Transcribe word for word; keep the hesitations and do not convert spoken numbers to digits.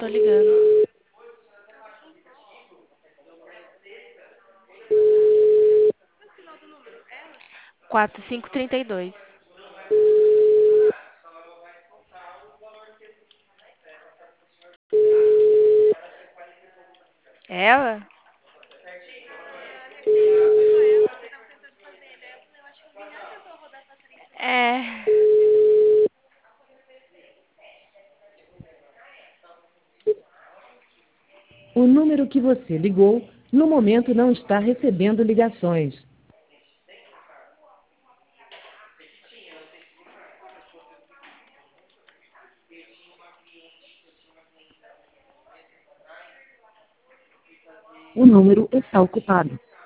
Tô ligando. Quatro cinco trinta e dois. Ela? É. O número que você ligou, no momento não está recebendo ligações. O número está ocupado.